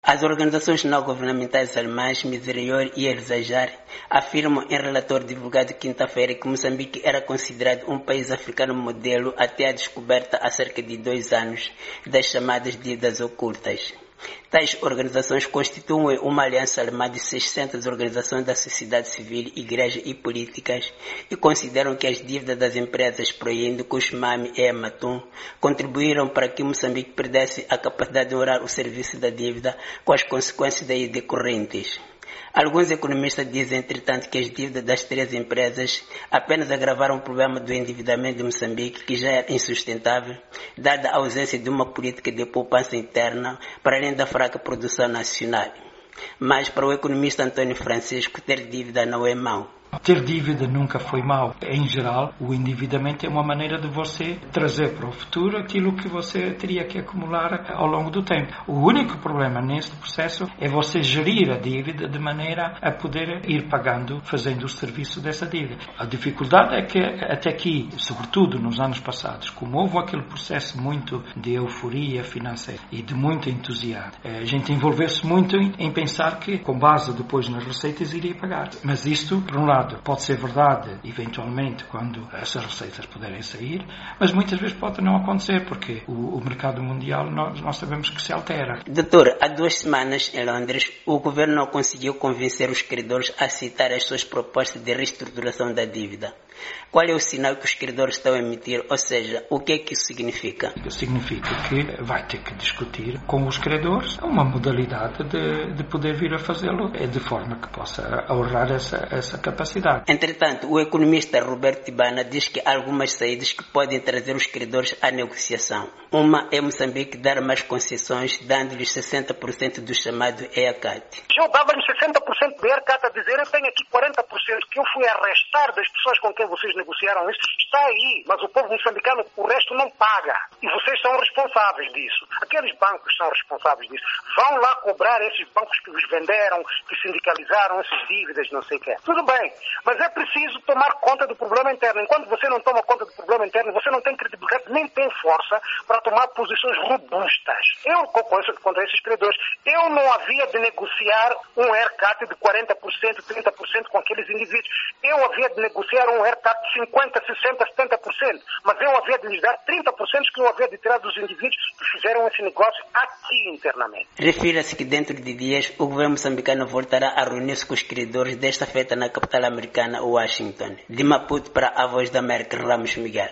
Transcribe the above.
As organizações não governamentais alemãs Miserior e Elzajar afirmam em relatório divulgado quinta-feira que Moçambique era considerado um país africano modelo até a descoberta há cerca de 2 anos das chamadas dívidas ocultas. Tais organizações constituem uma aliança alemã de 600 organizações da sociedade civil, igreja e políticas e consideram que as dívidas das empresas Proindo, Cushmami e Amatum contribuíram para que Moçambique perdesse a capacidade de honrar o serviço da dívida com as consequências daí decorrentes. Alguns economistas dizem, entretanto, que as dívidas das 3 empresas apenas agravaram o problema do endividamento de Moçambique, que já era insustentável, dada a ausência de uma política de poupança interna, para além da fraca produção nacional. Mas, para o economista António Francisco, ter dívida não é mau. Ter dívida nunca foi mau. Em geral, o endividamento é uma maneira de você trazer para o futuro aquilo que você teria que acumular ao longo do tempo. O único problema neste processo é você gerir a dívida de maneira a poder ir pagando, fazendo o serviço dessa dívida. A dificuldade é que até aqui, sobretudo nos anos passados, como houve aquele processo muito de euforia financeira e de muito entusiasmo, a gente envolveu-se muito em pensar que, com base depois nas receitas, iria pagar. Mas isto, por um lado, pode ser verdade, eventualmente, quando essas receitas puderem sair, mas muitas vezes pode não acontecer, porque o mercado mundial, nós sabemos que se altera. Doutor, há 2 semanas, em Londres, o governo não conseguiu convencer os credores a aceitar as suas propostas de reestruturação da dívida. Qual é o sinal que os credores estão a emitir? Ou seja, o que é que isso significa? Significa que vai ter que discutir com os credores uma modalidade de poder vir a fazê-lo de forma que possa ahorrar essa capacidade. Entretanto, o economista Roberto Tibana diz que há algumas saídas que podem trazer os credores à negociação. Uma é Moçambique dar mais concessões, dando-lhes 60% do chamado EACAT. Eu dava-lhes 60% do EACAT, a dizer, eu tenho aqui 40% que eu fui arrestar das pessoas com quem vocês negociaram isso, está aí, mas o povo moçambicano, o resto não paga. E vocês são responsáveis disso. Aqueles bancos são responsáveis disso. Vão lá cobrar esses bancos que vos venderam, que sindicalizaram essas dívidas, não sei o quê. Tudo bem, mas é preciso tomar conta do problema interno. Enquanto você não toma conta do problema interno, você não tem credibilidade, nem tem força para tomar posições robustas. Eu, contra esses credores, eu não havia de negociar um ERCAT de 40%, 30% com aqueles indivíduos. Eu havia de negociar um ERCAT de 50%, 60%, 70%. Mas eu havia de lhes dar 30% que eu havia de tirar dos indivíduos que fizeram esse negócio aqui internamente. Refira-se que dentro de dias o governo moçambicano voltará a reunir-se com os credores desta feita na capital americana, Washington. De Maputo para a Voz da América, Ramos Miguel.